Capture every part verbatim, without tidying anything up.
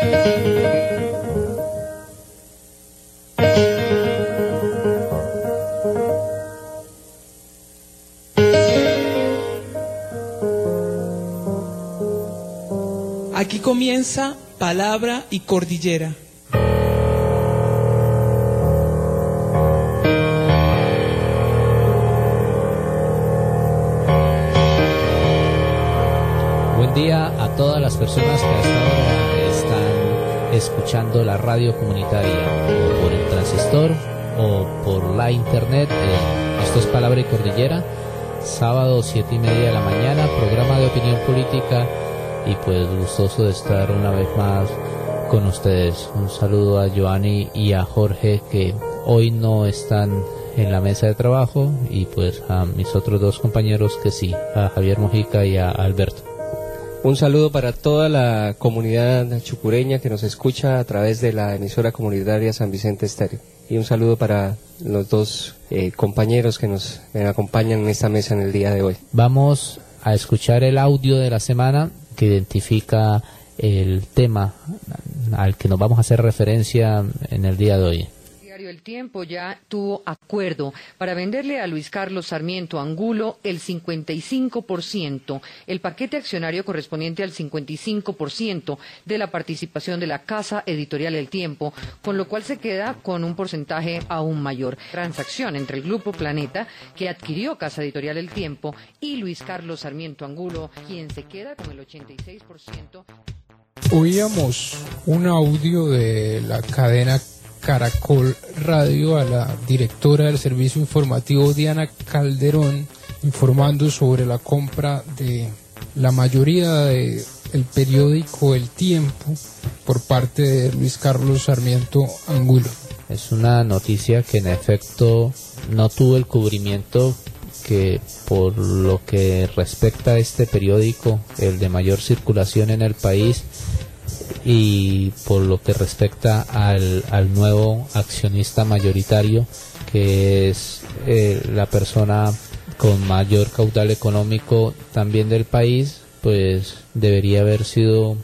Aquí comienza Palabra y Cordillera. Buen día a todas las personas que hasta ahora están escuchando la radio comunitaria, o por el transistor o por la internet. Eh, esto es Palabra y Cordillera, sábado siete y media de la mañana, programa de opinión política. Y pues gustoso de estar una vez más con ustedes. Un saludo a Joanny y a Jorge, que hoy no están en la mesa de trabajo, y pues a mis otros dos compañeros que sí, a Javier Mojica y a Alberto. Un saludo para toda la comunidad chucureña que nos escucha a través de la emisora comunitaria San Vicente Estéreo. Y un saludo para los dos eh, compañeros que nos eh, acompañan en esta mesa en el día de hoy. Vamos a escuchar el audio de la semana que identifica el tema al que nos vamos a hacer referencia en el día de hoy. El Tiempo ya tuvo acuerdo para venderle a Luis Carlos Sarmiento Angulo el cincuenta y cinco por ciento, el paquete accionario correspondiente al cincuenta y cinco por ciento de la participación de la Casa Editorial El Tiempo, con lo cual se queda con un porcentaje aún mayor. Transacción entre el Grupo Planeta, que adquirió Casa Editorial El Tiempo, y Luis Carlos Sarmiento Angulo, quien se queda con el ochenta y seis por ciento. Oíamos un audio de la cadena Caracol Radio a la directora del servicio informativo Diana Calderón, informando sobre la compra de la mayoría del periódico El Tiempo por parte de Luis Carlos Sarmiento Angulo. Es una noticia que en efecto no tuvo el cubrimiento que, por lo que respecta a este periódico, el de mayor circulación en el país, y por lo que respecta al, al nuevo accionista mayoritario, que es eh, la persona con mayor caudal económico también del país, pues debería haber sido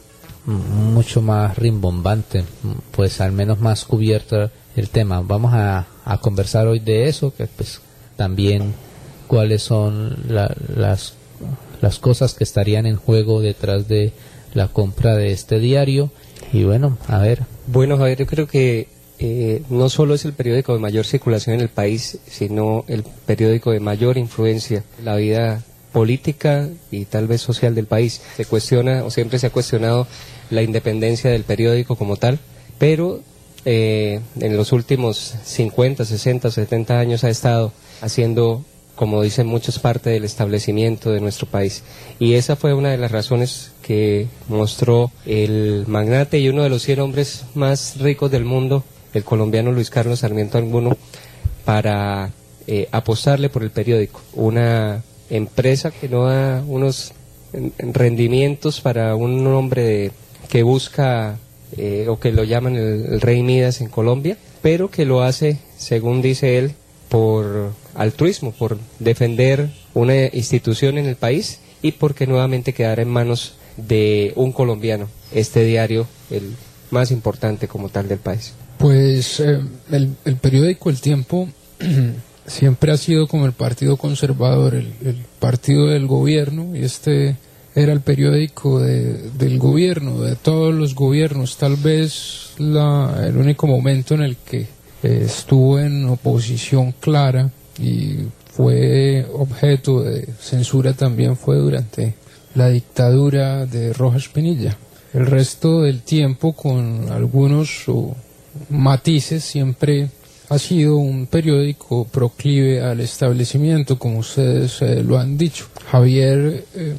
mucho más rimbombante, pues al menos más cubierta el tema. Vamos a, a conversar hoy de eso, que pues también cuáles son la, las, las cosas que estarían en juego detrás de la compra de este diario. Y bueno, a ver. Bueno, Javier, yo creo que eh, no solo es el periódico de mayor circulación en el país, sino el periódico de mayor influencia en la vida política y tal vez social del país. Se cuestiona, o siempre se ha cuestionado, la independencia del periódico como tal, pero eh, en los últimos cincuenta, sesenta, setenta años ha estado haciendo, como dicen muchos, parte del establecimiento de nuestro país. Y esa fue una de las razones que mostró el magnate y uno de los cien hombres más ricos del mundo, el colombiano Luis Carlos Sarmiento Angulo, para eh, apostarle por el periódico. Una empresa que no da unos rendimientos para un hombre de, que busca, eh, o que lo llaman el, el Rey Midas en Colombia, pero que lo hace, según dice él, por altruismo, por defender una institución en el país y porque nuevamente quedara en manos de un colombiano este diario, el más importante como tal del país. Pues eh, el, el periódico El Tiempo siempre ha sido como el partido conservador, el, el partido del gobierno, y este era el periódico de, del gobierno, de todos los gobiernos. Tal vez la, el único momento en el que eh, estuvo en oposición clara y fue objeto de censura también fue durante la dictadura de Rojas Pinilla. El resto del tiempo, con algunos oh, matices, siempre ha sido un periódico proclive al establecimiento, como ustedes eh, lo han dicho. Javier eh,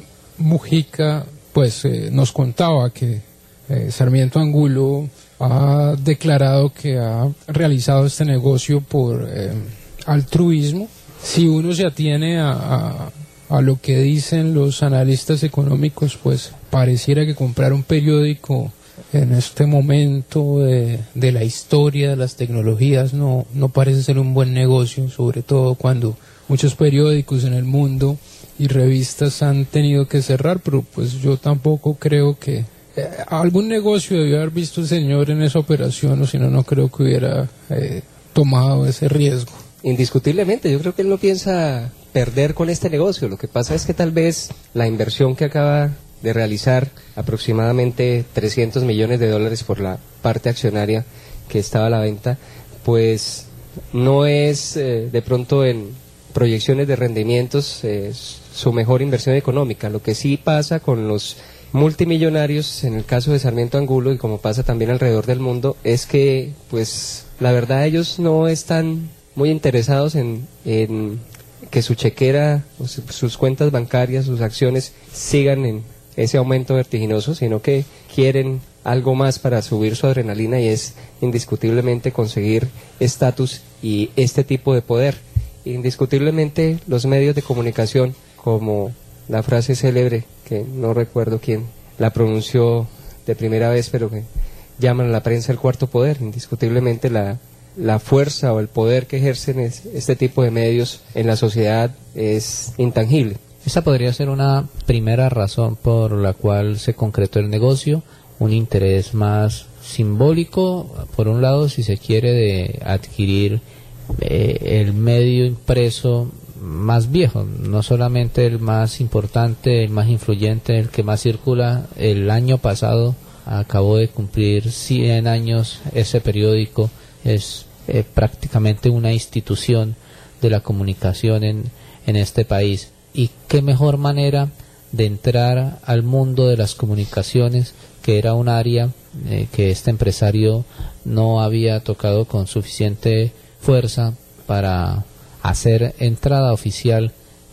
Mujica pues eh, nos contaba que eh, Sarmiento Angulo ha declarado que ha realizado este negocio por eh, altruismo. Si uno se atiene a, a, a lo que dicen los analistas económicos, pues pareciera que comprar un periódico en este momento de, de la historia de las tecnologías no, no parece ser un buen negocio, sobre todo cuando muchos periódicos en el mundo y revistas han tenido que cerrar, pero pues yo tampoco creo que eh, algún negocio debió haber visto el señor en esa operación, o si no, no creo que hubiera eh, tomado ese riesgo. Indiscutiblemente, yo creo que él no piensa perder con este negocio. Lo que pasa es que tal vez la inversión que acaba de realizar, aproximadamente trescientos millones de dólares por la parte accionaria que estaba a la venta, pues no es eh, de pronto en proyecciones de rendimientos eh, su mejor inversión económica. Lo que sí pasa con los multimillonarios, en el caso de Sarmiento Angulo y como pasa también alrededor del mundo, es que pues la verdad ellos no están muy interesados en, en que su chequera, sus cuentas bancarias, sus acciones sigan en ese aumento vertiginoso, sino que quieren algo más para subir su adrenalina, y es indiscutiblemente conseguir estatus y este tipo de poder. Indiscutiblemente los medios de comunicación, como la frase célebre, que no recuerdo quién la pronunció de primera vez, pero que llaman a la prensa el cuarto poder, indiscutiblemente la, la fuerza o el poder que ejercen es, este tipo de medios en la sociedad es intangible. Esa podría ser una primera razón por la cual se concretó el negocio, un interés más simbólico, por un lado, si se quiere, de adquirir eh, el medio impreso más viejo, no solamente el más importante, el más influyente, el que más circula. El año pasado acabó de cumplir cien años ese periódico, es eh, prácticamente una institución de la comunicación en, en este país. Y qué mejor manera de entrar al mundo de las comunicaciones, que era un área eh, que este empresario no había tocado con suficiente fuerza para hacer entrada oficial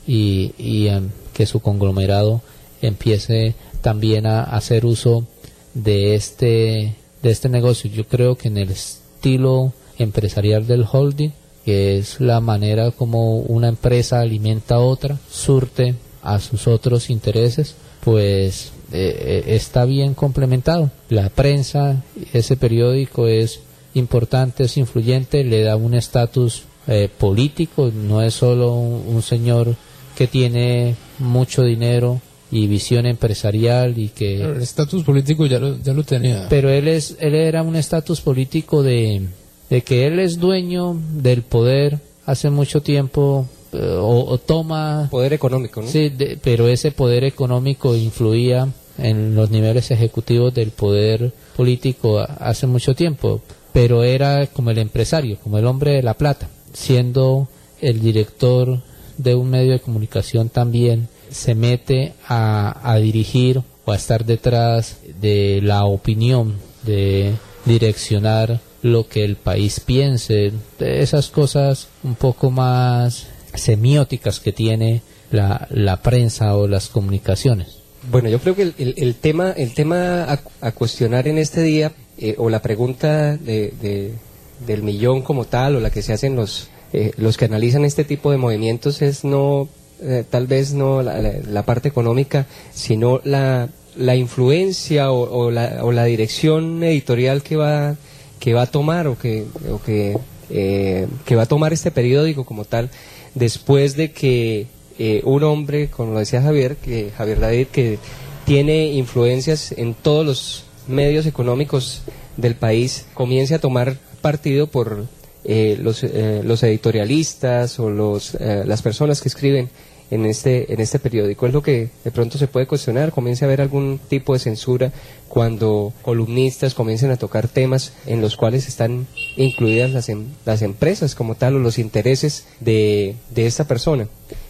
y, y um, que su conglomerado empiece también a hacer uso de este de este negocio. Yo creo que en el estilo empresarial del holding, que es la manera como una empresa alimenta a otra, surte a sus otros intereses, pues eh, está bien complementado. La prensa, ese periódico es importante, es influyente, le da un estatus eh, político, no es solo un, un señor que tiene mucho dinero y visión empresarial y que... Pero el estatus político ya lo, ya lo tenía. Pero él, es, él era un estatus político de... de que él es dueño del poder hace mucho tiempo, eh, o, o toma... Poder económico, ¿no? Sí, de, pero ese poder económico influía en los niveles ejecutivos del poder político a, hace mucho tiempo, pero era como el empresario, como el hombre de la plata, siendo el director de un medio de comunicación también, se mete a, a dirigir o a estar detrás de la opinión, de direccionar lo que el país piense, de esas cosas un poco más semióticas que tiene la, la prensa o las comunicaciones. Bueno, yo creo que el, el, el tema el tema a, a cuestionar en este día, eh, o la pregunta de, de, del millón como tal, o la que se hacen los eh, los que analizan este tipo de movimientos, es no eh, tal vez no la, la, la parte económica, sino la la influencia o, o la o la dirección editorial que va que va a tomar o que o que eh, que va a tomar este periódico como tal, después de que eh, un hombre, como lo decía Javier, que Javier David, que tiene influencias en todos los medios económicos del país, comience a tomar partido por eh, los eh, los editorialistas o los eh, las personas que escriben en este en este periódico. Es lo que de pronto se puede cuestionar, comience a haber algún tipo de censura cuando columnistas comiencen a tocar temas en los cuales están incluidas las em, las empresas como tal, o los intereses de, de esta persona.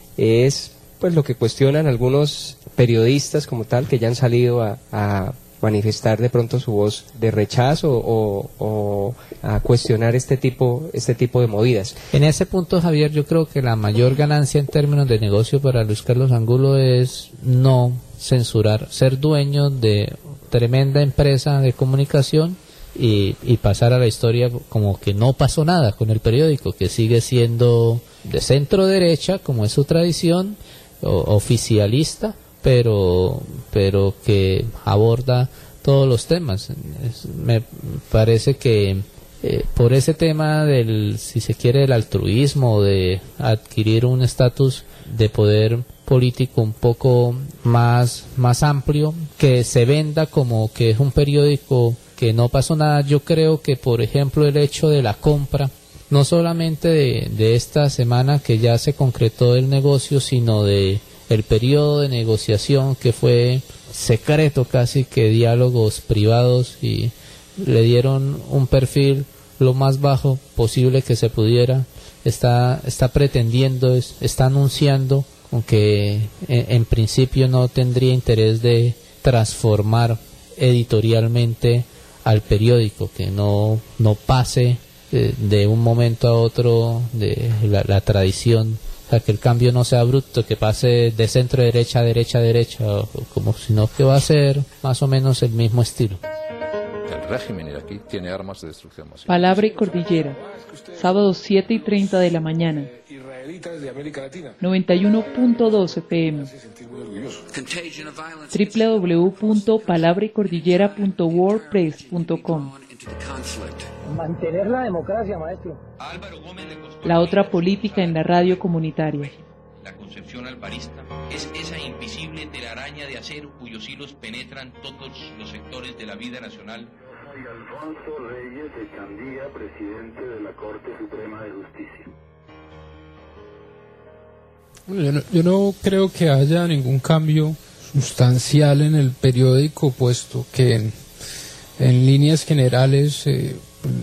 Es pues lo que cuestionan algunos periodistas como tal, que ya han salido a, a manifestar de pronto su voz de rechazo o, o a cuestionar este tipo este tipo de movidas. En ese punto, Javier, yo creo que la mayor ganancia en términos de negocio para Luis Carlos Angulo es no censurar, ser dueño de tremenda empresa de comunicación y, y pasar a la historia como que no pasó nada con el periódico, que sigue siendo de centro derecha, como es su tradición, o, oficialista, pero pero que aborda todos los temas. Es, me parece que eh, por ese tema del, si se quiere, el altruismo, de adquirir un estatus de poder político un poco más, más amplio, que se venda como que es un periódico que no pasó nada. Yo creo que, por ejemplo, el hecho de la compra, no solamente de, de esta semana que ya se concretó el negocio, sino de el periodo de negociación que fue secreto, casi que diálogos privados, y le dieron un perfil lo más bajo posible que se pudiera. Está, está pretendiendo, es, está anunciando, aunque en, en principio no tendría interés de transformar editorialmente al periódico, que no, no pase eh, de un momento a otro de la, la tradición, o sea, que el cambio no sea abrupto, que pase de centro derecha a derecha a derecha, o, como sino que va a ser más o menos el mismo estilo. El régimen iraquí tiene armas de destrucción masiva. Palabra y Cordillera, sábado siete y treinta de la mañana, noventa y uno punto dos F M, doble u doble u doble u punto palabra y cordillera punto wordpress punto com. Mantener la democracia, maestro. La otra política en la radio comunitaria. La concepción alvarista es esa invisible telaraña de acero cuyos hilos penetran todos los sectores de la vida nacional. Soy Alfonso Reyes Echandía, presidente de la Corte Suprema de Justicia. Bueno, yo, no, yo no creo que haya ningún cambio sustancial en el periódico, puesto que en, en líneas generales eh,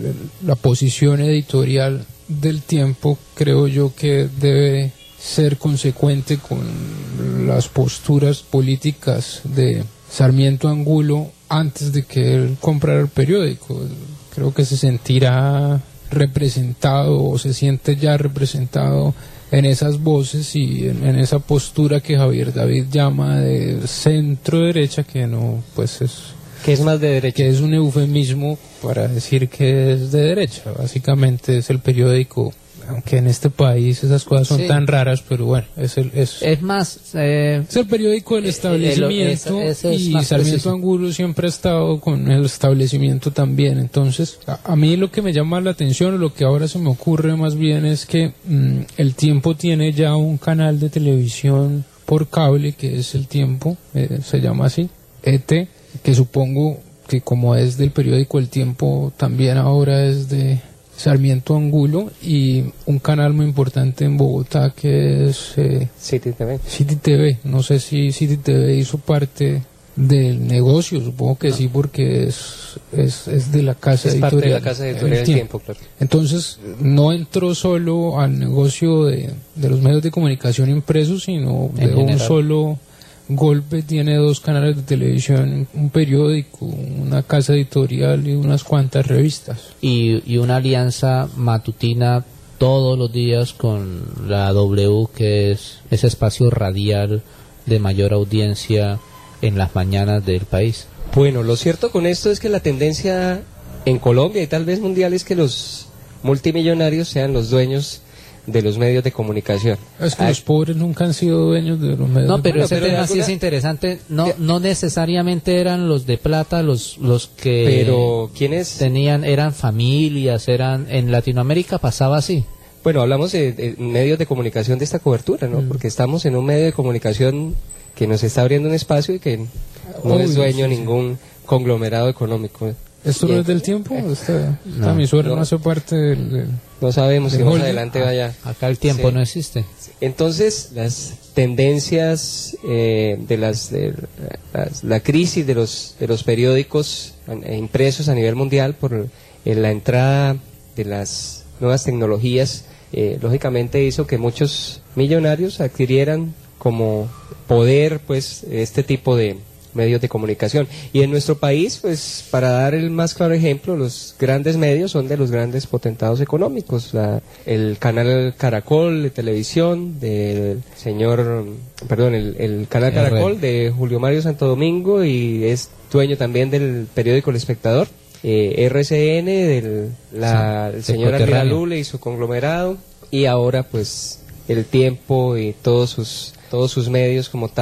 la posición editorial del Tiempo creo yo que debe ser consecuente con las posturas políticas de Sarmiento Angulo antes de que él comprara el periódico. Creo que se sentirá representado o se siente ya representado en esas voces y en, en esa postura que Javier David llama de centro derecha, que no, pues es que es más de derecha, que es un eufemismo para decir que es de derecha. Básicamente es el periódico, aunque en este país esas cosas son sí. tan raras, pero bueno, es el es, es más eh, es el periódico del establecimiento, eh, eh, y Sarmiento preciso. Angulo siempre ha estado con el establecimiento también. Entonces a, a mí lo que me llama la atención, o lo que ahora se me ocurre más bien, es que mmm, el Tiempo tiene ya un canal de televisión por cable que es El Tiempo, eh, se llama así, E T, que supongo que como es del periódico El Tiempo también ahora es de Sarmiento Angulo, y un canal muy importante en Bogotá que es eh, City T V. City T V. No sé si City T V hizo parte del negocio, supongo que no. sí, porque es, es, es de la casa es editorial. Parte de la casa editorial del Tiempo, claro. Entonces, no entró solo al negocio de, de los medios de comunicación impresos, sino en de general. Un solo golpe. Tiene dos canales de televisión, un periódico, una casa editorial y unas cuantas revistas. Y, y una alianza matutina todos los días con la W, que es ese espacio radial de mayor audiencia en las mañanas del país. Bueno, lo cierto con esto es que la tendencia en Colombia y tal vez mundial es que los multimillonarios sean los dueños de los medios de comunicación. Es que Ay. los pobres nunca han sido dueños de los medios. No, pero de ese pero tema alguna... sí es interesante. No, no necesariamente eran los de plata los los que. Pero quiénes tenían eran familias, eran en Latinoamérica pasaba así. Bueno, hablamos de, de medios de comunicación de esta cobertura, ¿no? Mm. Porque estamos en un medio de comunicación que nos está abriendo un espacio y que no Uy, es dueño sí, ningún sí. conglomerado económico. ¿Esto no es del Tiempo? Esta, no, esta emisora no, no hace parte del... del no sabemos si más adelante vaya. Acá el Tiempo sí. no existe. Entonces, las tendencias eh, de las de las, la crisis de los de los periódicos impresos a nivel mundial por eh, la entrada de las nuevas tecnologías, eh, lógicamente hizo que muchos millonarios adquirieran como poder, pues, este tipo de medios de comunicación. Y en nuestro país, pues, para dar el más claro ejemplo, los grandes medios son de los grandes potentados económicos. La, el canal Caracol de televisión del señor, perdón, el, el canal Caracol de Julio Mario Santo Domingo, y es dueño también del periódico El Espectador. Eh, R C N del la, sí, el señor Alvira Lule y su conglomerado, y ahora pues El Tiempo y todos sus todos sus medios como tal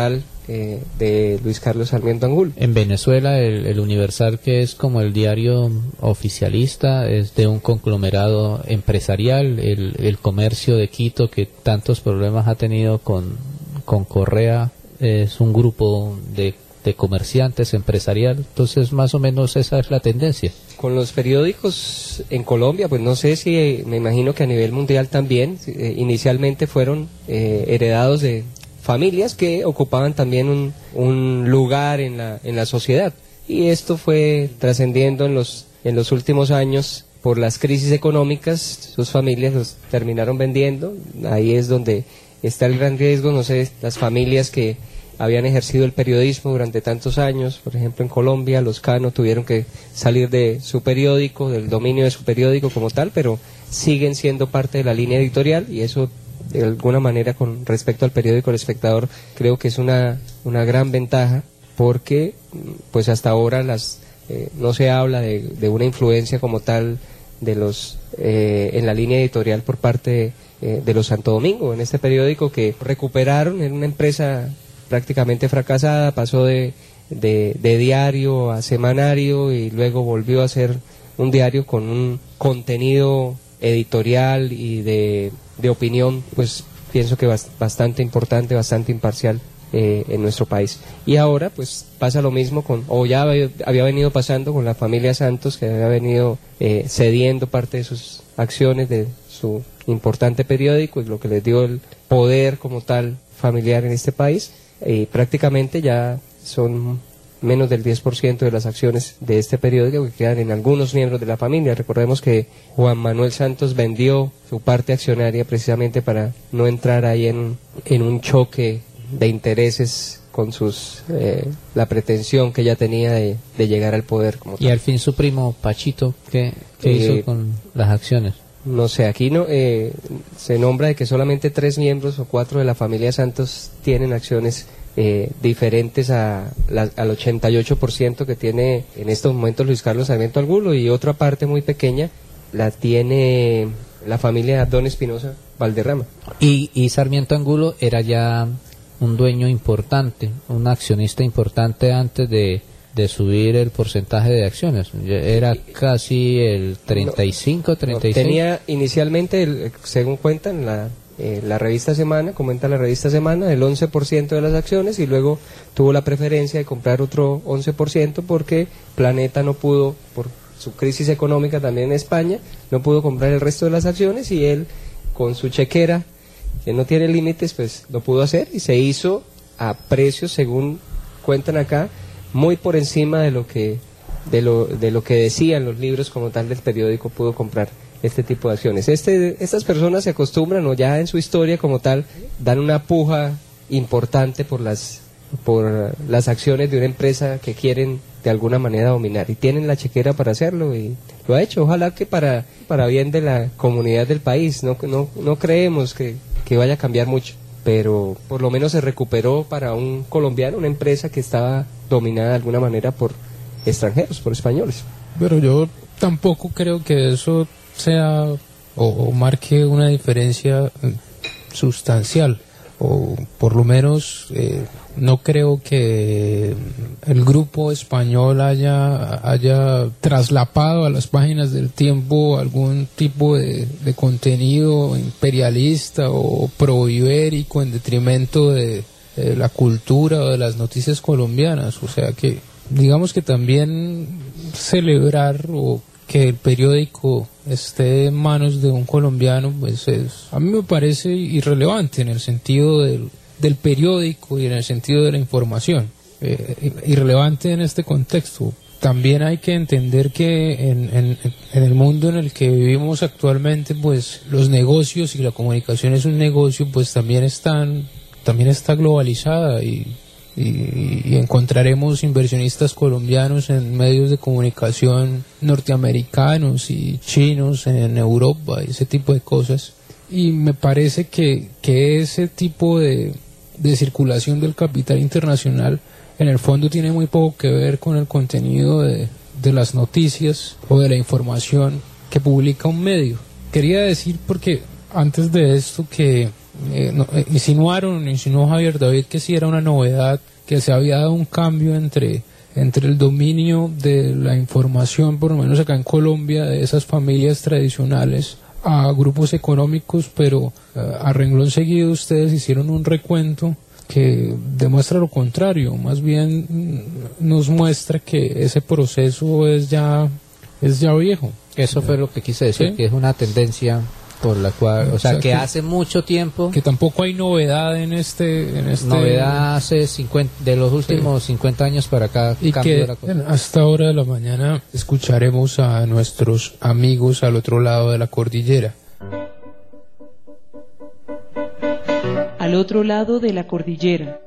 eh, de Luis Carlos Sarmiento Angulo. En Venezuela el, el Universal, que es como el diario oficialista, es de un conglomerado empresarial. El, el comercio de Quito, que tantos problemas ha tenido con, con Correa, es un grupo de, de comerciantes empresarial. Entonces más o menos esa es la tendencia. Con los periódicos en Colombia, pues no sé si, eh, me imagino que a nivel mundial también, eh, inicialmente fueron eh, heredados de familias que ocupaban también un, un lugar en la, en la sociedad. Y esto fue trascendiendo en los, en los últimos años por las crisis económicas, sus familias los terminaron vendiendo. Ahí es donde está el gran riesgo, no sé, las familias que habían ejercido el periodismo durante tantos años, por ejemplo en Colombia los Cano tuvieron que salir de su periódico, del dominio de su periódico como tal, pero siguen siendo parte de la línea editorial, y eso de alguna manera con respecto al periódico El Espectador creo que es una, una gran ventaja, porque pues hasta ahora las eh, no se habla de, de una influencia como tal de los eh, en la línea editorial por parte de, eh, de los Santo Domingo, en este periódico que recuperaron en una empresa prácticamente fracasada, pasó de, de, de diario a semanario y luego volvió a ser un diario con un contenido editorial y de, de opinión, pues pienso que bastante importante, bastante imparcial eh, en nuestro país. Y ahora pues pasa lo mismo con, o ya había, había venido pasando con la familia Santos, que había venido eh, cediendo parte de sus acciones de su importante periódico, y lo que les dio el poder como tal familiar en este país. Y prácticamente ya son menos del diez por ciento de las acciones de este periódico que quedan en algunos miembros de la familia. Recordemos que Juan Manuel Santos vendió su parte accionaria precisamente para no entrar ahí en, en un choque de intereses con sus eh, la pretensión que ella tenía de, de llegar al poder como tal. Y al fin su primo Pachito, ¿qué, qué eh, hizo con las acciones? No sé, aquí no eh, se nombra de que solamente tres miembros o cuatro de la familia Santos tienen acciones eh, diferentes a la, al ochenta y ocho por ciento que tiene en estos momentos Luis Carlos Sarmiento Angulo, y otra parte muy pequeña la tiene la familia Don Espinosa Valderrama. Y, y Sarmiento Angulo era ya un dueño importante, un accionista importante antes de... de subir el porcentaje de acciones. Era casi el treinta y cinco, treinta y seis. No, tenía inicialmente, el, según cuentan la, eh, la revista Semana, comenta la revista Semana, el once por ciento de las acciones, y luego tuvo la preferencia de comprar otro once por ciento porque Planeta no pudo, por su crisis económica también en España, no pudo comprar el resto de las acciones, y él con su chequera, que no tiene límites, pues lo pudo hacer, y se hizo a precios, según cuentan acá, muy por encima de lo que de lo de lo que decían los libros como tal del periódico. Pudo comprar este tipo de acciones. Este estas personas se acostumbran, o ya en su historia como tal dan una puja importante por las por las acciones de una empresa que quieren de alguna manera dominar, y tienen la chequera para hacerlo, y lo ha hecho. Ojalá que para para bien de la comunidad del país. No no no creemos que que vaya a cambiar mucho, pero por lo menos se recuperó para un colombiano, una empresa que estaba dominada de alguna manera por extranjeros, por españoles. Pero yo tampoco creo que eso sea o, o marque una diferencia sustancial, o por lo menos eh, no creo que el grupo español haya haya traslapado a las páginas del Tiempo algún tipo de, de contenido imperialista o proibérico en detrimento de, de la cultura o de las noticias colombianas. O sea que digamos que también celebrar o que el periódico esté en manos de un colombiano, pues es, a mí me parece irrelevante en el sentido del, del periódico y en el sentido de la información, eh, irrelevante en este contexto. También hay que entender que en, en, en el mundo en el que vivimos actualmente, pues los negocios, y la comunicación es un negocio, pues también están, también está globalizada, y Y, y encontraremos inversionistas colombianos en medios de comunicación norteamericanos y chinos en Europa, y ese tipo de cosas. Y me parece que, que ese tipo de, de circulación del capital internacional en el fondo tiene muy poco que ver con el contenido de, de las noticias o de la información que publica un medio. Quería decir, porque antes de esto, que eh, no, eh, insinuaron, insinuó Javier David que sí era una novedad, que se había dado un cambio entre, entre el dominio de la información, por lo menos acá en Colombia, de esas familias tradicionales a grupos económicos, pero eh, a renglón seguido ustedes hicieron un recuento que demuestra lo contrario, más bien nos muestra que ese proceso es ya, es ya viejo. Eso fue lo que quise decir, ¿sí? Que es una tendencia por la cual, o, o sea, sea que, que hace mucho tiempo que tampoco hay novedad en este, en este novedad hace cincuenta, de los últimos sí. cincuenta años para acá, y que de la cosa. A esta hora de la mañana escucharemos a nuestros amigos al otro lado de la cordillera. Al otro lado de la cordillera.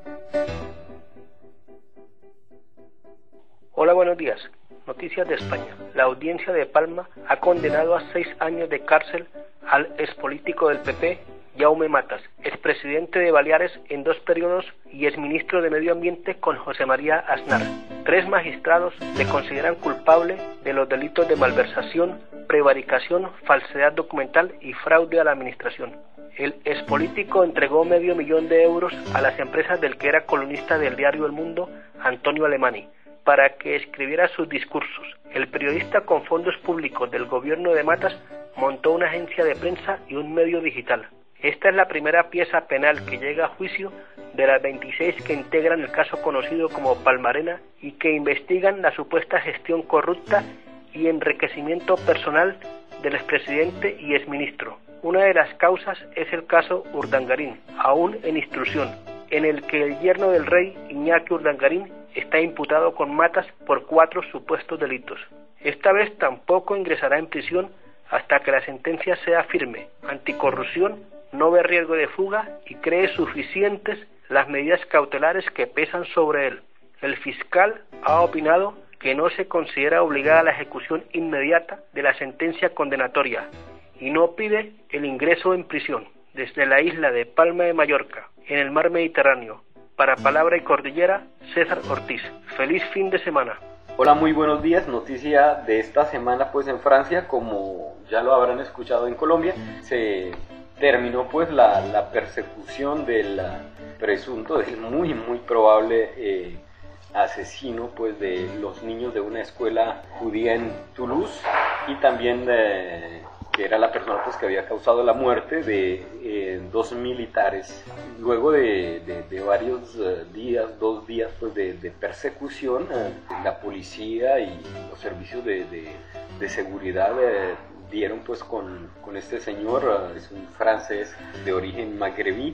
Hola, buenos días. Noticias de España. La audiencia de Palma ha condenado a seis años de cárcel al expolítico del P P, Jaume Matas, expresidente de Baleares en dos periodos y exministro de Medio Ambiente con José María Aznar. Tres magistrados le consideran culpable de los delitos de malversación, prevaricación, falsedad documental y fraude a la administración. El expolítico entregó medio millón de euros a las empresas del que era columnista del diario El Mundo, Antonio Alemany, para que escribiera sus discursos. El periodista con fondos públicos del gobierno de Matas montó una agencia de prensa y un medio digital. Esta es la primera pieza penal que llega a juicio de las veintiséis que integran el caso conocido como Palmarena y que investigan la supuesta gestión corrupta y enriquecimiento personal del expresidente y exministro. Una de las causas es el caso Urdangarín, aún en instrucción, en el que el yerno del rey, Iñaki Urdangarín, está imputado con Matas por cuatro supuestos delitos. Esta vez tampoco ingresará en prisión hasta que la sentencia sea firme. Anticorrupción, no ve riesgo de fuga y cree suficientes las medidas cautelares que pesan sobre él. El fiscal ha opinado que no se considera obligada la ejecución inmediata de la sentencia condenatoria y no pide el ingreso en prisión. Desde la isla de Palma de Mallorca, en el mar Mediterráneo, para Palabra y Cordillera, César Ortiz. Feliz fin de semana. Hola, muy buenos días. Noticia de esta semana, pues en Francia, como ya lo habrán escuchado en Colombia, se terminó pues la, la persecución del presunto, del muy muy probable eh, asesino pues de los niños de una escuela judía en Toulouse y también de que era la persona pues que había causado la muerte de eh, dos militares. Luego de, de, de varios uh, días, dos días pues de, de persecución, uh, la policía y los servicios de, de, de seguridad uh, dieron pues con, con este señor, uh, es un francés de origen magrebí,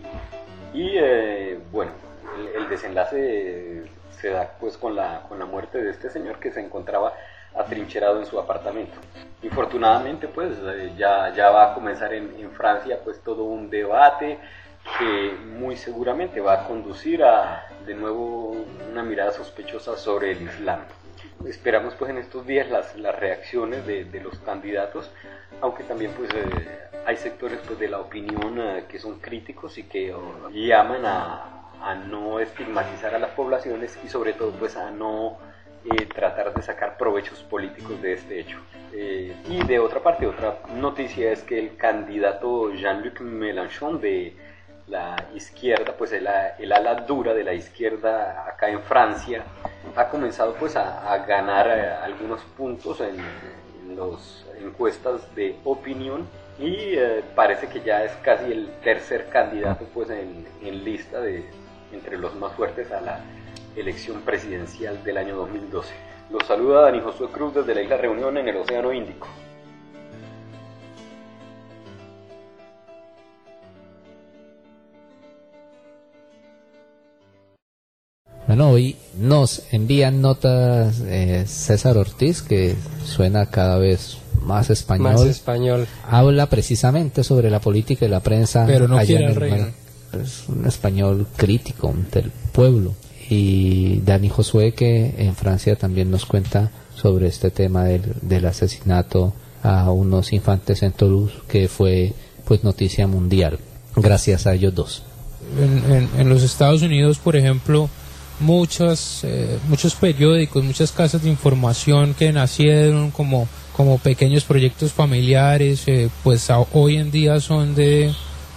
y uh, bueno, el, el desenlace se da pues con la, con la muerte de este señor que se encontraba atrincherado en su apartamento. Infortunadamente pues ya, ya va a comenzar en, en Francia pues todo un debate que muy seguramente va a conducir a de nuevo una mirada sospechosa sobre el Islam. Esperamos pues en estos días las, las reacciones de, de los candidatos, aunque también pues eh, hay sectores pues de la opinión eh, que son críticos y que oh, llaman a, a no estigmatizar a las poblaciones y sobre todo pues a no Eh, tratar de sacar provechos políticos de este hecho. Eh, y de otra parte, otra noticia es que el candidato Jean-Luc Mélenchon de la izquierda, pues el, el ala dura de la izquierda acá en Francia, ha comenzado pues a, a ganar eh, algunos puntos en, en las encuestas de opinión y eh, parece que ya es casi el tercer candidato pues en, en lista de entre los más fuertes a la elección presidencial del año dos mil doce. Los saluda Dani Josué Cruz desde la isla Reunión en el Océano Índico. Bueno, hoy nos envían notas eh, César Ortiz, que suena cada vez más español. Más español. Habla precisamente sobre la política y la prensa. Pero no allá quiere en el reino. Es un español crítico del pueblo. Y Dani Josué, que en Francia también nos cuenta sobre este tema del, del asesinato a unos infantes en Toulouse, que fue pues noticia mundial gracias a ellos dos. En, en, en los Estados Unidos, por ejemplo, muchas eh, muchos periódicos, muchas casas de información que nacieron como como pequeños proyectos familiares, eh, pues a, hoy en día son de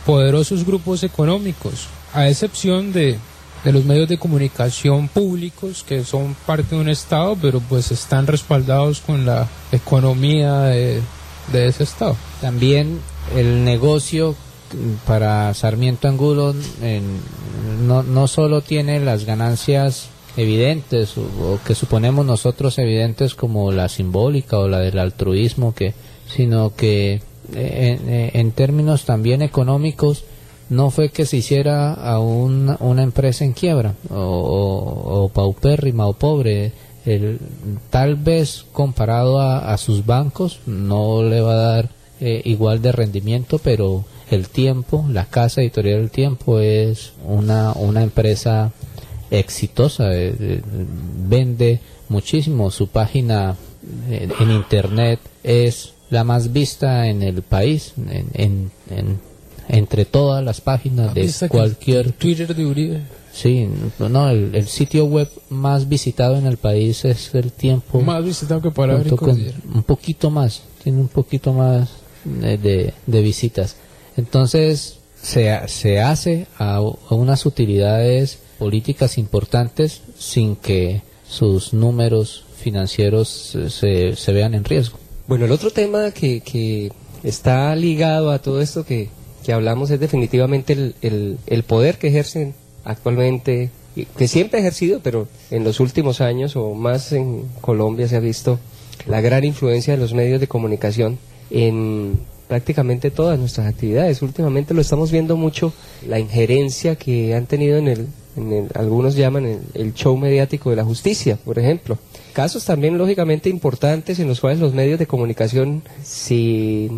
poderosos grupos económicos, a excepción de, de los medios de comunicación públicos que son parte de un Estado, pero pues están respaldados con la economía de, de ese Estado. También el negocio para Sarmiento Angulo en, no, no solo tiene las ganancias evidentes o, o que suponemos nosotros evidentes como la simbólica o la del altruismo, que sino que en, en términos también económicos no fue que se hiciera a una, una empresa en quiebra o, o, o paupérrima o pobre. El, tal vez comparado a, a sus bancos no le va a dar eh, igual de rendimiento, pero El Tiempo, la casa editorial El Tiempo es una, una empresa exitosa, eh, eh, vende muchísimo, su página eh, en internet es la más vista en el país, en, en, en, entre todas las páginas de cualquier... Twitter de Uribe. Sí, no, el, el sitio web más visitado en el país es El Tiempo. Más visitado que Palabra y Cordillera. Un poquito más, tiene un poquito más de, de, de visitas. Entonces, se, se hace a, a unas utilidades políticas importantes sin que sus números financieros se, se vean en riesgo. Bueno, el otro tema que, que está ligado a todo esto que, que hablamos es definitivamente el, el, el poder que ejercen actualmente, que siempre ha ejercido, pero en los últimos años o más en Colombia se ha visto la gran influencia de los medios de comunicación en prácticamente todas nuestras actividades. Últimamente lo estamos viendo mucho, la injerencia que han tenido en el, en el algunos llaman el, el show mediático de la justicia, por ejemplo. Casos también lógicamente importantes en los cuales los medios de comunicación, si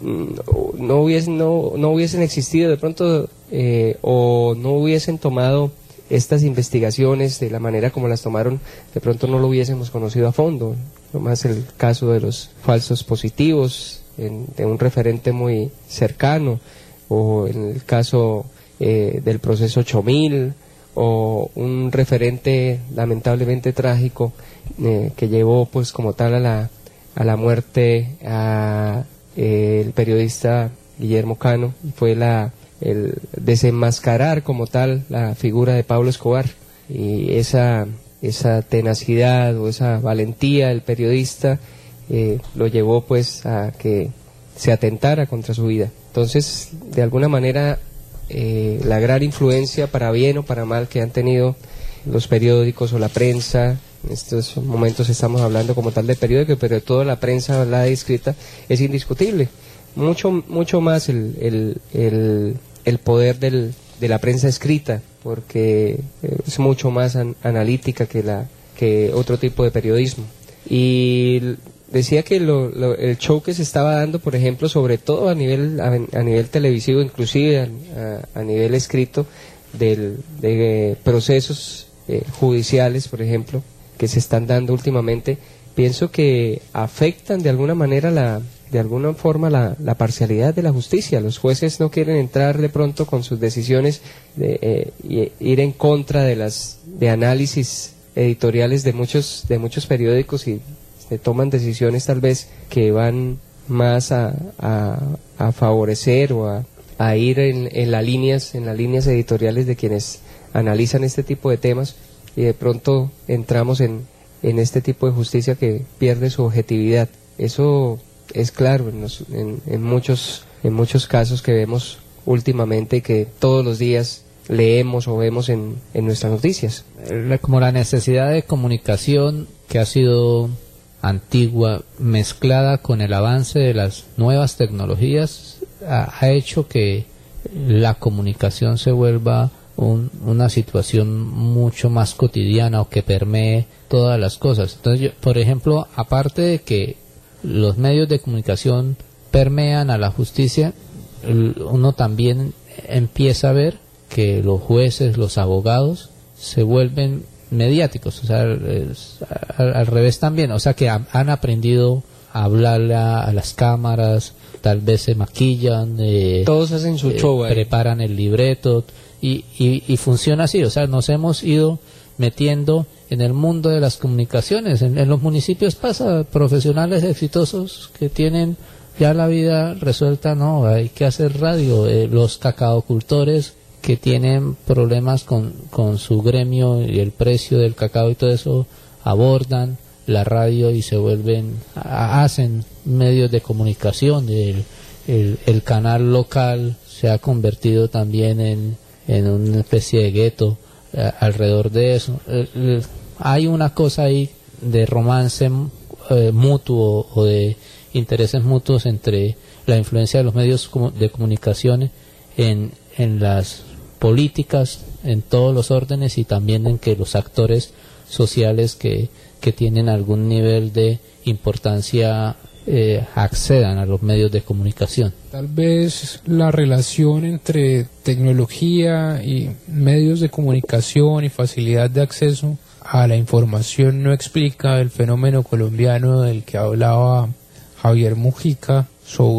no hubiesen, no, no hubiesen existido de pronto eh, o no hubiesen tomado estas investigaciones de la manera como las tomaron, de pronto no lo hubiésemos conocido a fondo. Nomás el caso de los falsos positivos, en, de un referente muy cercano, o en el caso eh, del proceso ocho mil, o un referente lamentablemente trágico eh, que llevó pues como tal a la, a la muerte a eh, el periodista Guillermo Cano, y fue la el desenmascarar como tal la figura de Pablo Escobar, y esa esa tenacidad o esa valentía del periodista eh, lo llevó pues a que se atentara contra su vida. Entonces, de alguna manera eh, la gran influencia para bien o para mal que han tenido los periódicos o la prensa, en estos momentos estamos hablando como tal de periódico, pero toda la prensa hablada y escrita es indiscutible. Mucho mucho más el, el, el, el poder del, de la prensa escrita, porque es mucho más an, analítica que la que otro tipo de periodismo. Y decía que lo, lo, el show que se estaba dando, por ejemplo, sobre todo a nivel a, a nivel televisivo, inclusive a, a, a nivel escrito, del, de procesos eh, judiciales, por ejemplo, que se están dando últimamente, pienso que afectan de alguna manera la de alguna forma la, la parcialidad de la justicia. Los jueces no quieren entrar de pronto con sus decisiones de eh, y, ir en contra de las de análisis editoriales de muchos de muchos periódicos, y se toman decisiones tal vez que van más a, a, a favorecer o a, a ir en, en las líneas en las líneas editoriales de quienes analizan este tipo de temas, y de pronto entramos en, en este tipo de justicia que pierde su objetividad. Eso es claro en, los, en, en muchos en muchos casos que vemos últimamente, que todos los días leemos o vemos en, en nuestras noticias. Como la necesidad de comunicación que ha sido antigua, mezclada con el avance de las nuevas tecnologías, ha, ha hecho que la comunicación se vuelva un, una situación mucho más cotidiana, o que permee todas las cosas. Entonces, yo, por ejemplo, aparte de que los medios de comunicación permean a la justicia, uno también empieza a ver que los jueces, los abogados se vuelven mediáticos, o sea, es, al, al revés también, o sea que ha, han aprendido a hablarle a, a las cámaras, tal vez se maquillan, eh, todos hacen su eh, show ahí. Preparan el libreto y, y, y funciona así, o sea, nos hemos ido metiendo en el mundo de las comunicaciones. En, en los municipios pasa, profesionales exitosos que tienen ya la vida resuelta, no, hay que hacer radio. Eh, los cacaocultores que tienen problemas con, con su gremio y el precio del cacao y todo eso, abordan la radio y se vuelven, a, hacen medios de comunicación. El, el, el canal local se ha convertido también en, en una especie de gueto eh, alrededor de eso. Eh, eh, hay una cosa ahí de romance eh, mutuo o de intereses mutuos entre la influencia de los medios de comunicación en, en las políticas, en todos los órdenes, y también en que los actores sociales que, que tienen algún nivel de importancia eh, accedan a los medios de comunicación. Tal vez la relación entre tecnología y medios de comunicación y facilidad de acceso a la información no explica el fenómeno colombiano del que hablaba Javier Mujica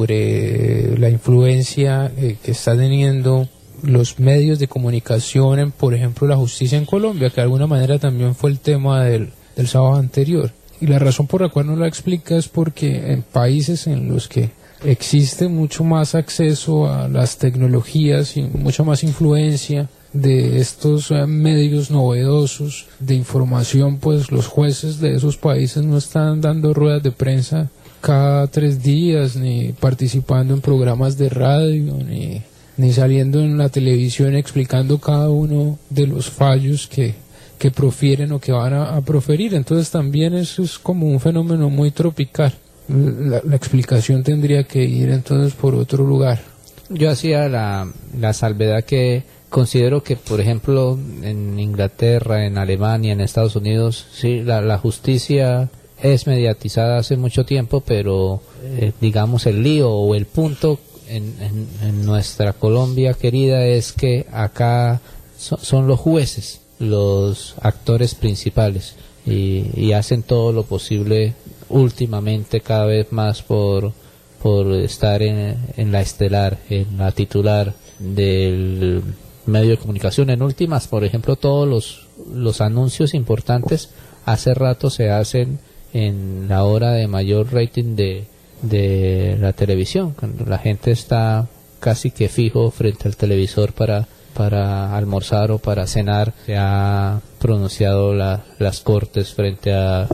sobre la influencia eh, que está teniendo los medios de comunicación en, por ejemplo, la justicia en Colombia, que de alguna manera también fue el tema del, del sábado anterior. Y la razón por la cual no la explica es porque en países en los que existe mucho más acceso a las tecnologías y mucha más influencia de estos uh, medios novedosos de información, pues los jueces de esos países no están dando ruedas de prensa cada tres días, ni participando en programas de radio, ni, ni saliendo en la televisión explicando cada uno de los fallos que, que profieren o que van a, a proferir. Entonces también eso es como un fenómeno muy tropical. La, la explicación tendría que ir entonces por otro lugar. Yo hacía la, la salvedad que considero que, por ejemplo, en Inglaterra, en Alemania, en Estados Unidos, sí, la, la justicia es mediatizada hace mucho tiempo, pero eh, digamos el lío o el punto en, en, en nuestra Colombia querida es que acá so, son los jueces los actores principales y, y hacen todo lo posible últimamente cada vez más por, por estar en, en la estelar, en la titular del medio de comunicación. En últimas, por ejemplo, todos los, los anuncios importantes hace rato se hacen en la hora de mayor rating de, de la televisión, cuando la gente está casi que fijo frente al televisor para, para almorzar o para cenar. Se ha pronunciado la, las Cortes frente a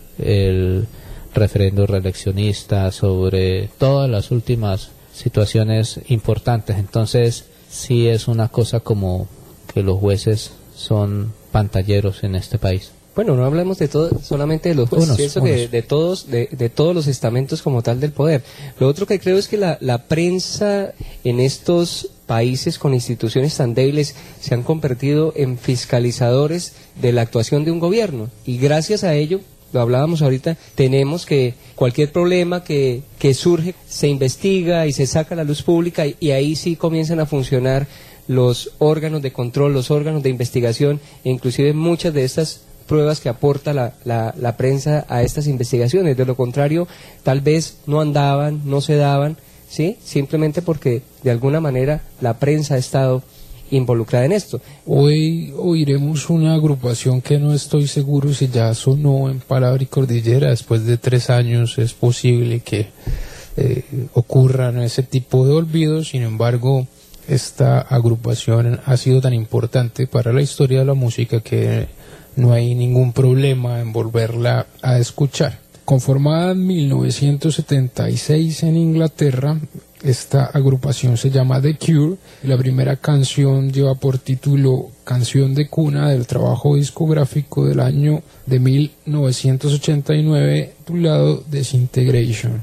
el referendo reeleccionista sobre todas las últimas situaciones importantes. Entonces sí es una cosa como que los jueces son pantalleros en este país. Bueno, no hablamos de todo, solamente de los jueces, unos, pienso unos. que de todos, de, de todos los estamentos como tal del poder. Lo otro que creo es que la, la prensa en estos países con instituciones tan débiles se han convertido en fiscalizadores de la actuación de un gobierno, y gracias a ello, lo hablábamos ahorita, tenemos que cualquier problema que, que surge se investiga y se saca a la luz pública, y, y ahí sí comienzan a funcionar los órganos de control, los órganos de investigación, e inclusive muchas de estas pruebas que aporta la, la, la prensa a estas investigaciones. De lo contrario, tal vez no andaban, no se daban, ¿sí? Simplemente porque de alguna manera la prensa ha estado involucrada en esto. Hoy oiremos una agrupación que no estoy seguro si ya sonó en Palabra y Cordillera. Después de tres años es posible que eh, ocurran ese tipo de olvidos. Sin embargo, esta agrupación ha sido tan importante para la historia de la música que no hay ningún problema en volverla a escuchar. Conformada en mil novecientos setenta y seis en Inglaterra, esta agrupación se llama The Cure. La primera canción lleva por título Canción de Cuna, del trabajo discográfico del año de mil novecientos ochenta y nueve titulado Disintegration.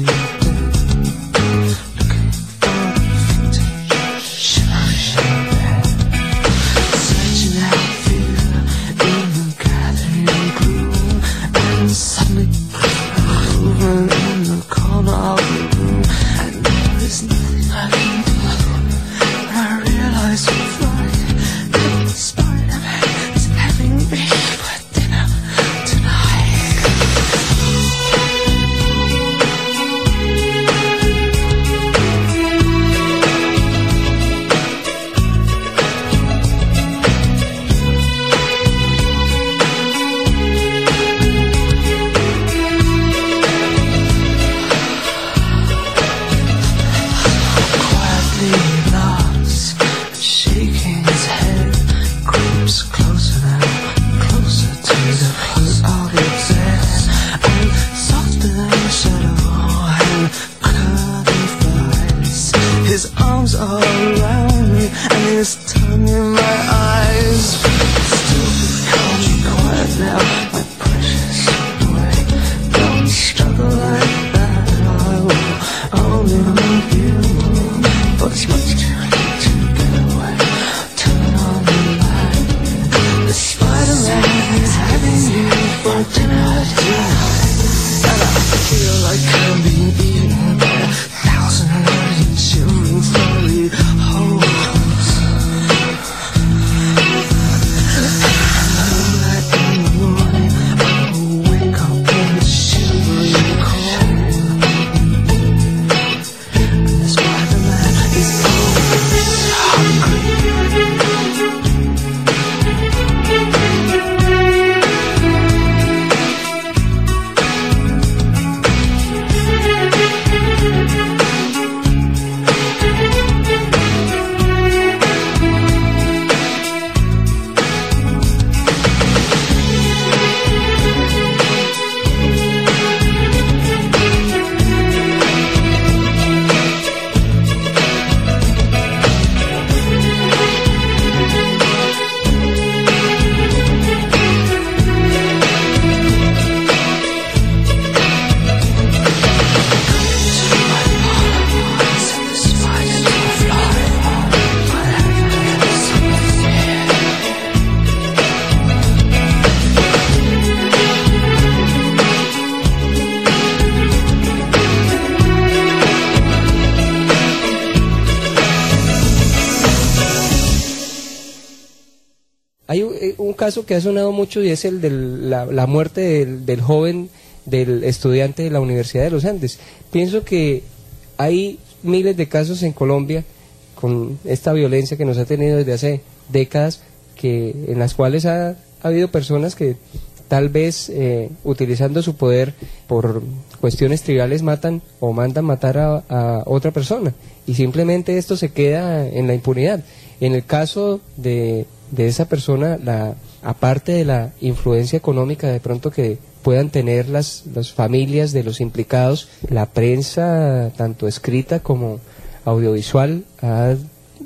Hay un, un caso que ha sonado mucho y es el de la, la muerte del, del joven, del estudiante de la Universidad de los Andes. Pienso que hay miles de casos en Colombia con esta violencia que nos ha tenido desde hace décadas, que en las cuales ha, ha habido personas que tal vez eh, utilizando su poder por cuestiones triviales matan o mandan matar a, a otra persona, y simplemente esto se queda en la impunidad. En el caso de, de esa persona, la, aparte de la influencia económica de pronto que puedan tener las, las familias de los implicados, la prensa, tanto escrita como audiovisual, ha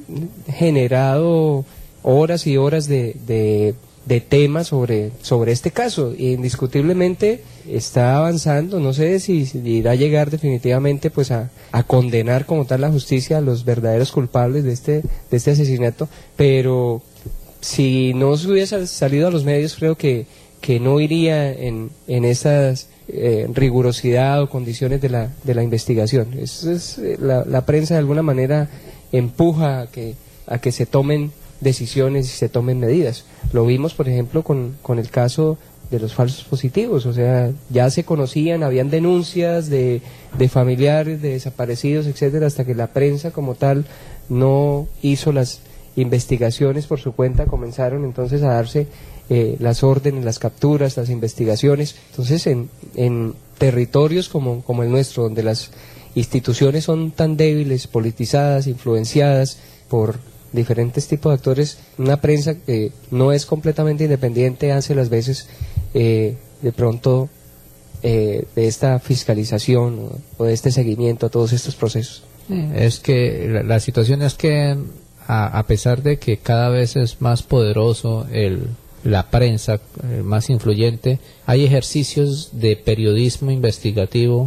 generado horas y horas de, de, de temas sobre, sobre este caso, e indiscutiblemente está avanzando. No sé si, si irá a llegar definitivamente pues a, a condenar como tal la justicia a los verdaderos culpables de este, de este asesinato, pero si no se hubiese salido a los medios, creo que, que no iría en, en esas eh, rigurosidad o condiciones de la, de la investigación. Es, es, la, la prensa de alguna manera empuja a que, a que se tomen decisiones y se tomen medidas. Lo vimos, por ejemplo, con, con el caso de los falsos positivos. O sea, ya se conocían, habían denuncias de, de familiares, de desaparecidos, etcétera, hasta que la prensa como tal no hizo las investigaciones por su cuenta. Comenzaron entonces a darse eh, las órdenes, las capturas, las investigaciones. Entonces, en, en territorios como, como el nuestro, donde las instituciones son tan débiles, politizadas, influenciadas por diferentes tipos de actores, una prensa que no es completamente independiente hace las veces eh, de pronto eh, de esta fiscalización o, o de este seguimiento a todos estos procesos. Es que la, la situación es que a, a pesar de que cada vez es más poderoso el, la prensa, el más influyente, hay ejercicios de periodismo investigativo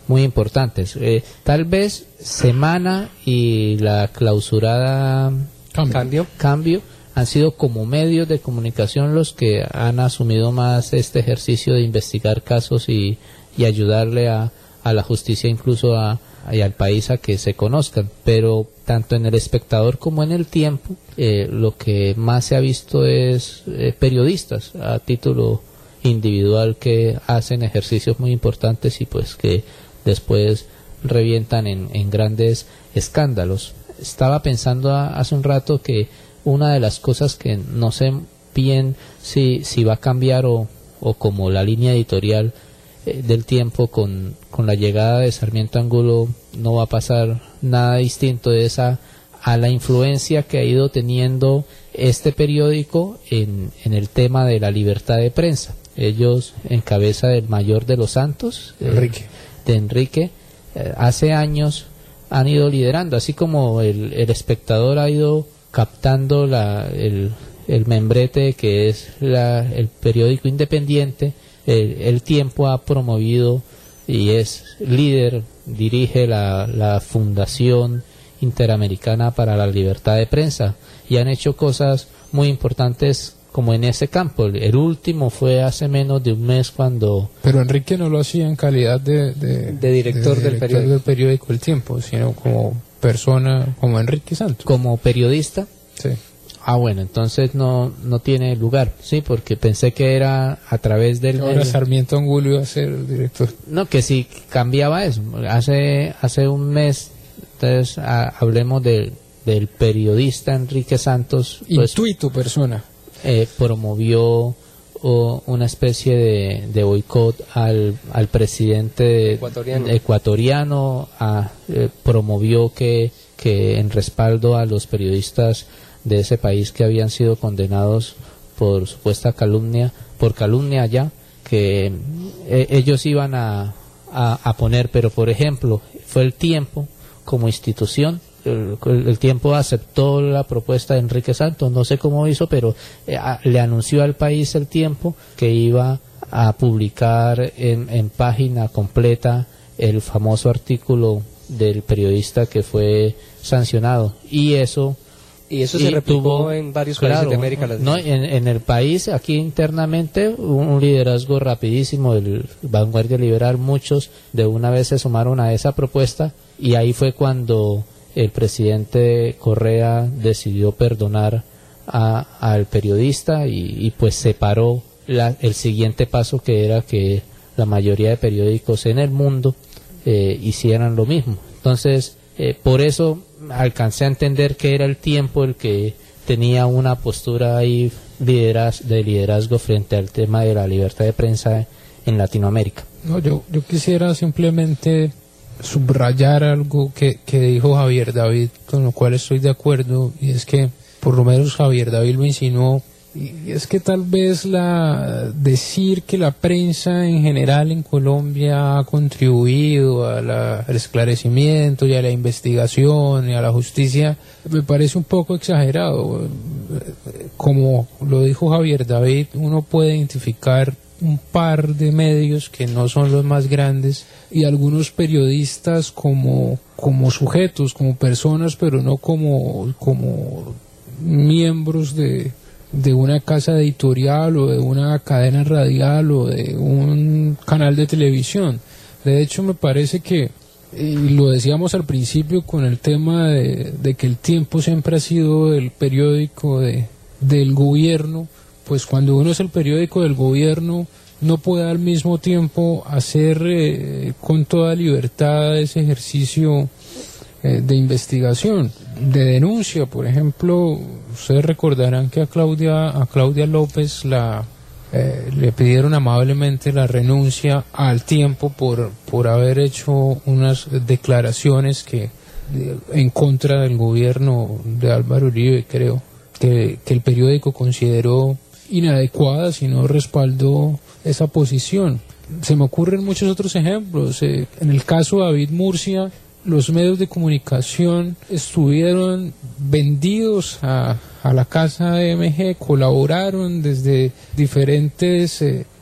muy importantes. Eh, tal vez Semana y la clausurada Cambio. Cambio han sido como medios de comunicación los que han asumido más este ejercicio de investigar casos y, y ayudarle a, a la justicia, incluso a, y al país, a que se conozcan. Pero tanto en El Espectador como en El Tiempo, eh, lo que más se ha visto es eh, periodistas a título individual que hacen ejercicios muy importantes y pues que después revientan en, en grandes escándalos. Estaba pensando a, hace un rato que una de las cosas que no sé bien si, si va a cambiar o, o como la línea editorial eh, del Tiempo con, con la llegada de Sarmiento Angulo no va a pasar nada distinto de esa a la influencia que ha ido teniendo este periódico en, en el tema de la libertad de prensa. Ellos, en cabeza del mayor de los Santos, Enrique, eh, de Enrique, eh, hace años han ido liderando, así como el, el Espectador ha ido captando la, el, el membrete que es la, el periódico independiente. El, el Tiempo ha promovido y es líder, dirige la, la Fundación Interamericana para la Libertad de Prensa y han hecho cosas muy importantes como en ese campo. El último fue hace menos de un mes cuando... Pero Enrique no lo hacía en calidad de, de, de director, de del, director periódico. del periódico El Tiempo, sino como persona, como Enrique Santos. Como periodista. Sí. Ah, bueno, entonces no no tiene lugar, sí, porque pensé que era a través del... Ahora Sarmiento Angulo iba a ser el director. No, que si cambiaba eso. Hace hace un mes, entonces a, hablemos de, del periodista Enrique Santos. Pues, Intuito persona. Eh, promovió o, una especie de, de boicot al, al presidente ecuatoriano, ecuatoriano a, eh, promovió que, que en respaldo a los periodistas de ese país que habían sido condenados por supuesta calumnia, por calumnia allá, que eh, ellos iban a, a, a poner, pero por ejemplo, fue El Tiempo como institución. El, el Tiempo aceptó la propuesta de Enrique Santos, no sé cómo hizo, pero eh, a, le anunció al país El Tiempo que iba a publicar en, en página completa el famoso artículo del periodista que fue sancionado, y eso y eso y se replicó tuvo, en varios países claro, de América Latina. No, en, en el país, aquí internamente, un, un liderazgo rapidísimo del Vanguardia Liberal, muchos de una vez se sumaron a esa propuesta, y ahí fue cuando el presidente Correa decidió perdonar a, al periodista y, y pues separó la, el siguiente paso, que era que la mayoría de periódicos en el mundo eh, hicieran lo mismo. Entonces, eh, por eso alcancé a entender que era El Tiempo el que tenía una postura ahí lideraz, de liderazgo frente al tema de la libertad de prensa en Latinoamérica. No, yo, yo quisiera simplemente subrayar algo que, que dijo Javier David, con lo cual estoy de acuerdo, y es que por lo menos Javier David lo insinuó, y es que tal vez la decir que la prensa en general en Colombia ha contribuido a la, al esclarecimiento y a la investigación y a la justicia me parece un poco exagerado. Como lo dijo Javier David, uno puede identificar un par de medios que no son los más grandes y algunos periodistas como, como sujetos, como personas, pero no como, como miembros de, de una casa editorial o de una cadena radial o de un canal de televisión. De hecho, me parece que, y lo decíamos al principio con el tema de, de que El Tiempo siempre ha sido el periódico de, del gobierno, pues cuando uno es el periódico del gobierno no puede al mismo tiempo hacer eh, con toda libertad ese ejercicio eh, de investigación, de denuncia. Por ejemplo, ustedes recordarán que a Claudia, a Claudia López la, eh, le pidieron amablemente la renuncia al Tiempo por, por haber hecho unas declaraciones que de, en contra del gobierno de Álvaro Uribe, creo, que, que el periódico consideró inadecuadas y no respaldó esa posición. Se me ocurren muchos otros ejemplos. Eh, en el caso de David Murcia, los medios de comunicación estuvieron vendidos a, a la casa de M G, colaboraron desde diferentes eh,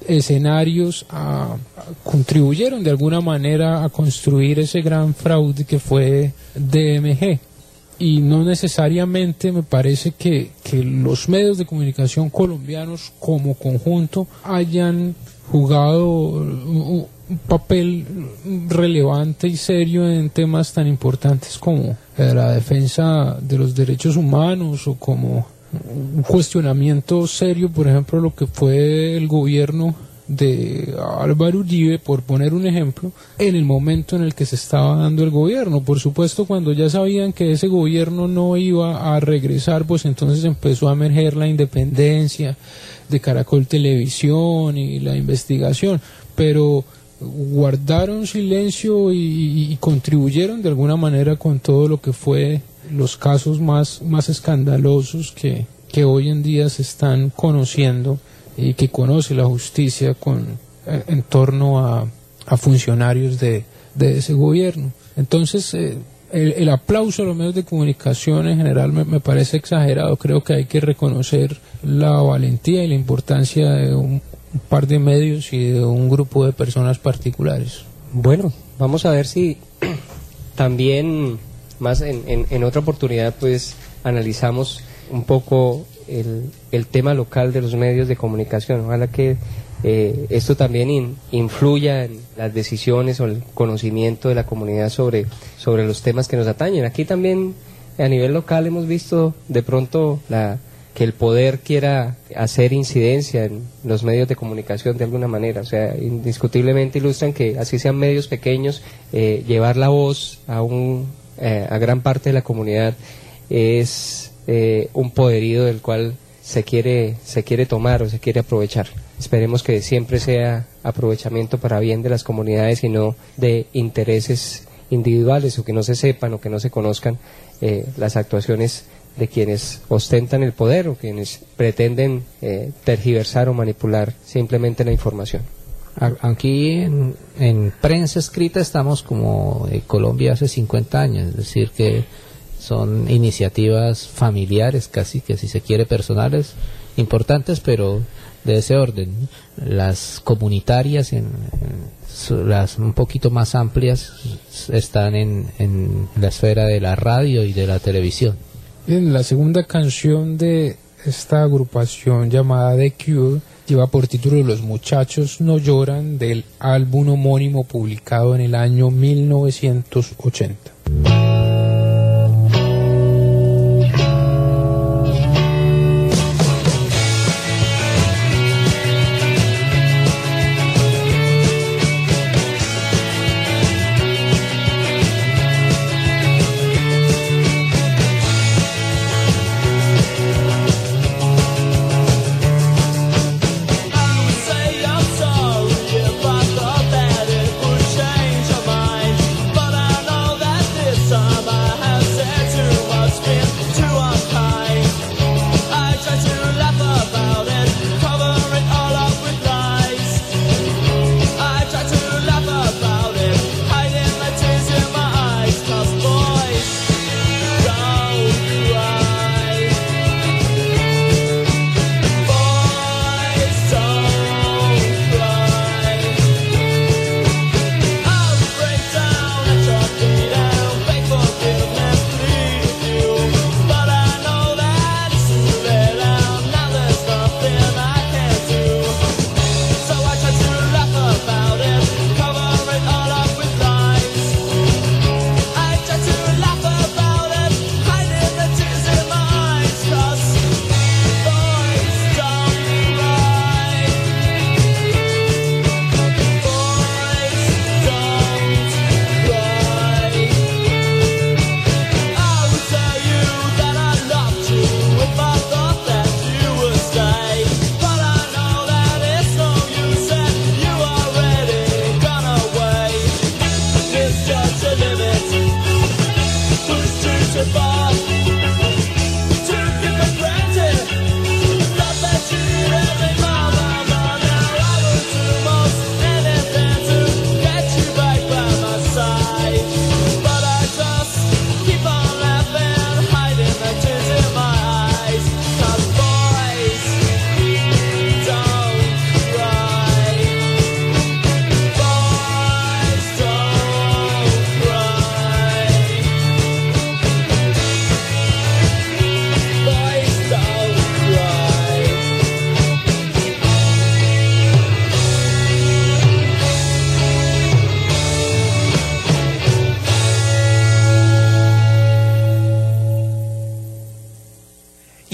escenarios a, a, contribuyeron de alguna manera a construir ese gran fraude que fue D M G. Y no necesariamente me parece que, que los medios de comunicación colombianos como conjunto hayan jugado un papel relevante y serio en temas tan importantes como la defensa de los derechos humanos o como un cuestionamiento serio, por ejemplo, lo que fue el gobierno de Álvaro Uribe, por poner un ejemplo, en el momento en el que se estaba dando el gobierno. Por supuesto, cuando ya sabían que ese gobierno no iba a regresar, pues entonces empezó a emerger la independencia de Caracol Televisión y la investigación, pero guardaron silencio y, y contribuyeron de alguna manera con todo lo que fue los casos más, más escandalosos que, que hoy en día se están conociendo y que conoce la justicia con en torno a, a funcionarios de, de ese gobierno. Entonces, eh, el, el aplauso a los medios de comunicación en general me, me parece exagerado. Creo que hay que reconocer la valentía y la importancia de un, un par de medios y de un grupo de personas particulares. Bueno, vamos a ver si también, más en, en, en otra oportunidad, pues analizamos un poco el, el tema local de los medios de comunicación. Ojalá que eh, esto también in, influya en las decisiones o el conocimiento de la comunidad sobre, sobre los temas que nos atañen. Aquí también a nivel local hemos visto de pronto la, que el poder quiera hacer incidencia en los medios de comunicación de alguna manera. O sea, indiscutiblemente ilustran que así sean medios pequeños, eh, llevar la voz a, un, eh, a gran parte de la comunidad es Eh, un poderío del cual se quiere se quiere tomar o se quiere aprovechar. Esperemos que siempre sea aprovechamiento para bien de las comunidades y no de intereses individuales, o que no se sepan o que no se conozcan eh, las actuaciones de quienes ostentan el poder o quienes pretenden eh, tergiversar o manipular simplemente la información. Aquí en, en prensa escrita estamos como eh, Colombia hace cincuenta años, es decir que son iniciativas familiares, casi que si se quiere personales, importantes, pero de ese orden. Las comunitarias, en, en, las un poquito más amplias, están en, en la esfera de la radio y de la televisión. Bien, la segunda canción de esta agrupación llamada The Cure lleva por título Los muchachos no lloran, del álbum homónimo publicado en el año mil novecientos ochenta. But I know that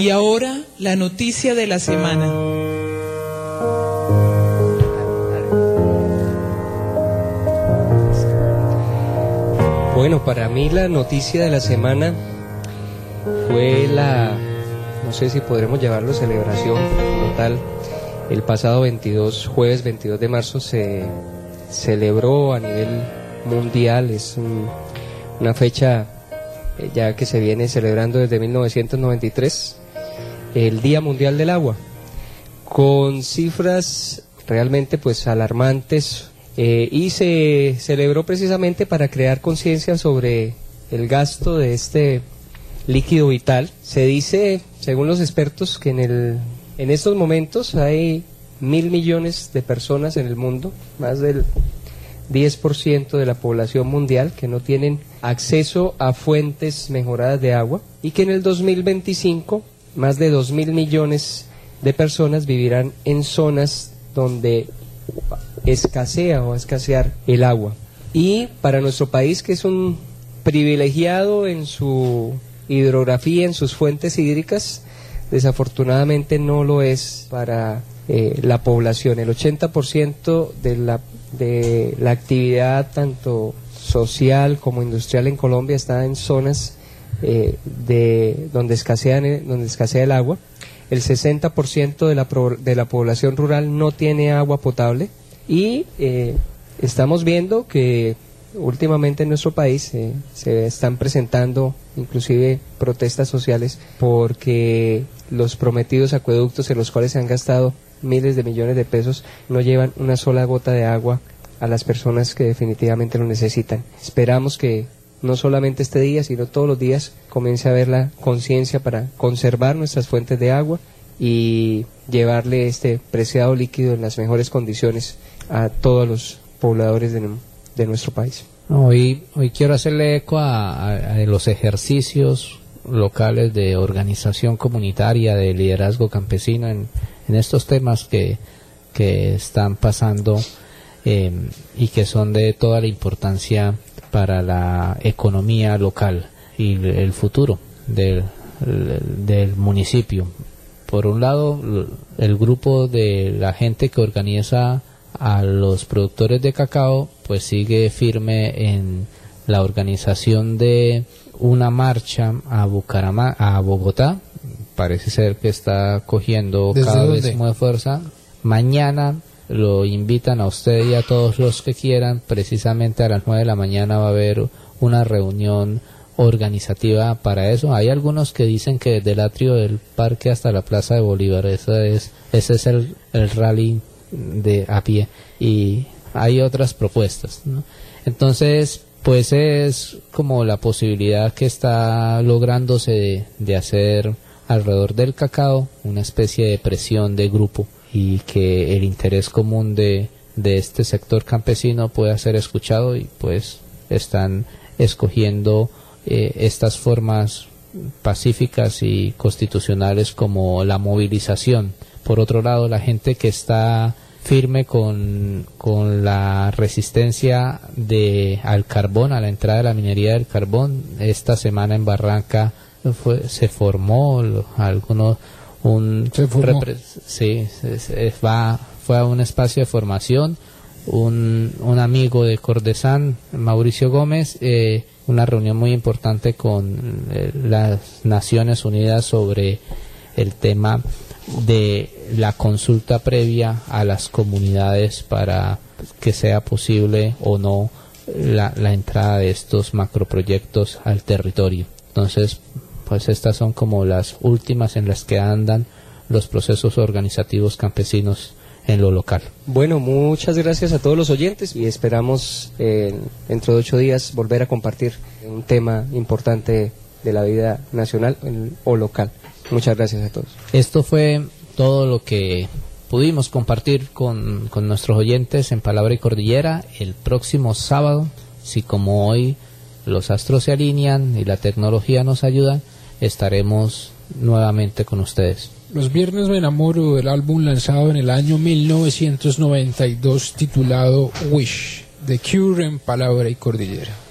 Y ahora la noticia de la semana. Bueno, para mí la noticia de la semana fue la, no sé si podremos llamarlo celebración como tal. El pasado veintidós, jueves veintidós de marzo se celebró a nivel mundial, es un, una fecha eh, ya que se viene celebrando desde mil novecientos noventa y tres, el Día Mundial del Agua, con cifras realmente pues alarmantes. Eh, y se celebró precisamente para crear conciencia sobre el gasto de este líquido vital. Se dice, según los expertos, que en, el, en estos momentos hay mil millones de personas en el mundo, más del diez por ciento de la población mundial, que no tienen acceso a fuentes mejoradas de agua, y que en el dos mil veinticinco más de dos mil millones de personas vivirán en zonas donde escasea o va a escasear el agua. Y para nuestro país, que es un privilegiado en su hidrografía, en sus fuentes hídricas, desafortunadamente no lo es para eh, la población. El ochenta por ciento de la, de la actividad tanto social como industrial en Colombia está en zonas eh, de donde escasean, donde escasea el agua. El sesenta por ciento de la, de la población rural no tiene agua potable. Y eh, estamos viendo que últimamente en nuestro país eh, se están presentando inclusive protestas sociales porque los prometidos acueductos en los cuales se han gastado miles de millones de pesos no llevan una sola gota de agua a las personas que definitivamente lo necesitan. Esperamos que no solamente este día, sino todos los días comience a haber la conciencia para conservar nuestras fuentes de agua y llevarle este preciado líquido en las mejores condiciones a todos los pobladores de, de nuestro país. Hoy, hoy quiero hacerle eco a, a, a los ejercicios locales de organización comunitaria, de liderazgo campesino en, en estos temas que, que están pasando eh, y que son de toda la importancia para la economía local y el futuro del, del municipio. Por un lado, el grupo de la gente que organiza a los productores de cacao pues sigue firme en la organización de una marcha a Bucaramanga, a Bogotá. Parece ser que está cogiendo cada dónde? vez más fuerza. Mañana lo invitan a usted y a todos los que quieran. Precisamente a las nueve de la mañana va a haber una reunión organizativa para eso. Hay algunos que dicen que desde el atrio del parque hasta la Plaza de Bolívar, ese es, ese es el, el rally de a pie, y hay otras propuestas, ¿no? Entonces pues es como la posibilidad que está lográndose de, de hacer alrededor del cacao una especie de presión de grupo y que el interés común de, de este sector campesino pueda ser escuchado, y pues están escogiendo eh, estas formas pacíficas y constitucionales como la movilización. Por otro lado, la gente que está firme con, con la resistencia de, al carbón, a la entrada de la minería del carbón, esta semana en Barranca fue, se formó algunos un se formó. Repre, sí, se, se, va, fue a un espacio de formación un, un amigo de Cordesán, Mauricio Gómez, eh, una reunión muy importante con eh, las Naciones Unidas sobre el tema de la consulta previa a las comunidades para que sea posible o no la, la entrada de estos macroproyectos al territorio. Entonces, pues estas son como las últimas en las que andan los procesos organizativos campesinos en lo local. Bueno, muchas gracias a todos los oyentes y esperamos eh, dentro de ocho días volver a compartir un tema importante de la vida nacional o local. Muchas gracias a todos. Esto fue todo lo que pudimos compartir con, con nuestros oyentes en Palabra y Cordillera. El próximo sábado, si como hoy los astros se alinean y la tecnología nos ayuda, estaremos nuevamente con ustedes. Los viernes me enamoro del álbum lanzado en el año mil novecientos noventa y dos titulado Wish, de Cure en Palabra y Cordillera.